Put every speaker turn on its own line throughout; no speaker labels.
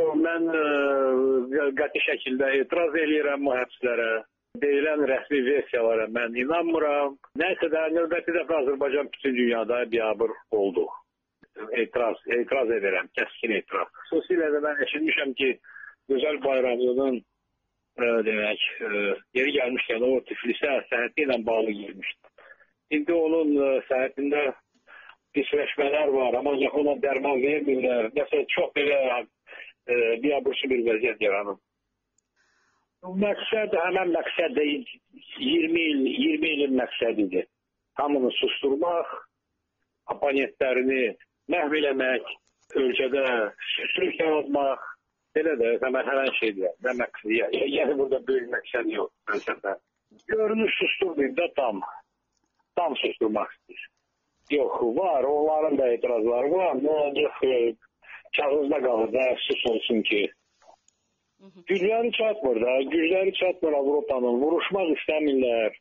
mən qəti şəkildə etiraz edirəm bu həbslərə. Deyilən rəsmi versiyalara mən inanmıram. Nəysə də növbəti dəfə Azərbaycan bütün dünyada biabır oldu. Etiraz edirəm, kəskin etiraz. Xüsusilə də mən eşitmişəm ki, Gözəl Bayramlının demək, yeri gəlmişkən o Tiflisə səhhəti ilə bağlı girmişdi. İndi onun səhhətində pisləşmələr var, ancaq ona dərman vermirlər. Məsələn, çox belə biabırçı bir vəziyyət yaranıb. Məqsəd, həmən məqsəd də 20 ilin məqsədidir. Hamını susturmaq, oponentlərini məhv eləmək, ölkədə süslük yaratmaq, belə də həmən şeydir. Nə məqsəd? Yəni burada böyük məqsəd yox. Görünüş susturmayıb da tam susturmaq istəyir. Yox, var, onların da etirazları var. Ancaq kağızda qalır da, sus olsun ki. Gücləri çatmır da, gücləri çatmır Avropanın, vuruşmaq istəmirlər.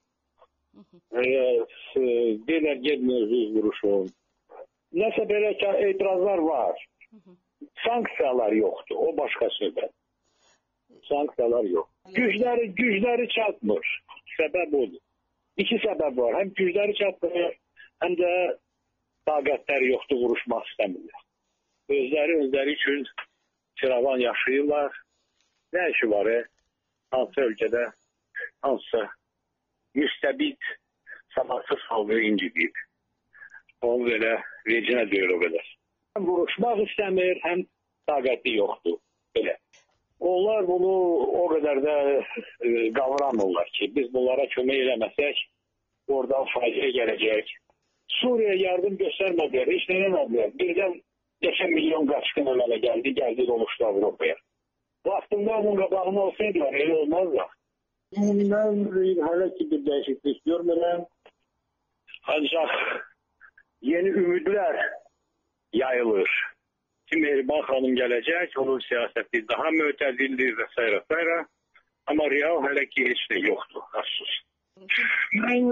Deyirlər, gedmir, biz vuruşun. Nəsə belə ki, etirazlar var. Sanksiyalar yoxdur, o başqa söhbət. Sanksiyalar yox. Gücləri çatmır, səbəb odur. İki səbəb var, həm gücləri çatmır, həm də taqətləri yoxdur, vuruşmaq istəmirlər. Özləri üçün firavan yaşayırlar. Nə işi var, hansı ölkədə, hansısa müstəbid, savadsız xalqı incidir. Onu belə vecinə deyir o qədər. Həm vuruşmaq istəmir, həm taqəti yoxdur. Belə. Onlar bunu o qədər də qavramırlar ki, biz bunlara kömək eləməsək, oradan faciə gələcək. Suriya yardım göstərmədilər, heç nə eləmədilər. Birdən neçə milyon qaçqın ömələ gəldi doluşdu Avropaya. Vaxtında onun qabağını olsaydılar, elə olmazlar. Mən hələ ki bir dəyişiklik görmürəm. Ancaq yeni ümidlər yayılır. Ki, Mehriban xanım gələcək, onun siyasəti daha mötədildir və s. Amma real hələ ki heç də yoxdur, əfsus. Mən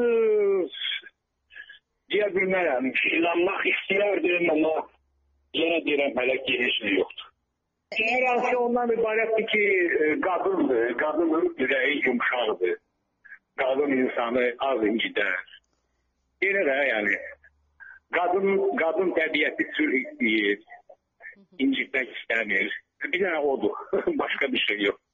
deyə bilmərəm, inanmaq istəyərdim, amma yenə deyirəm, hələ ki heç də yoxdur. Hər hansı ondan ibarətdir ki, qadının ürəyi yumşaqdır. Qadın insanı az incilər. Yenə də, yəni, qadın təbiəti sülh istəyir, incitmək istəmir. Bir dənə odur, başqa bir şey yox.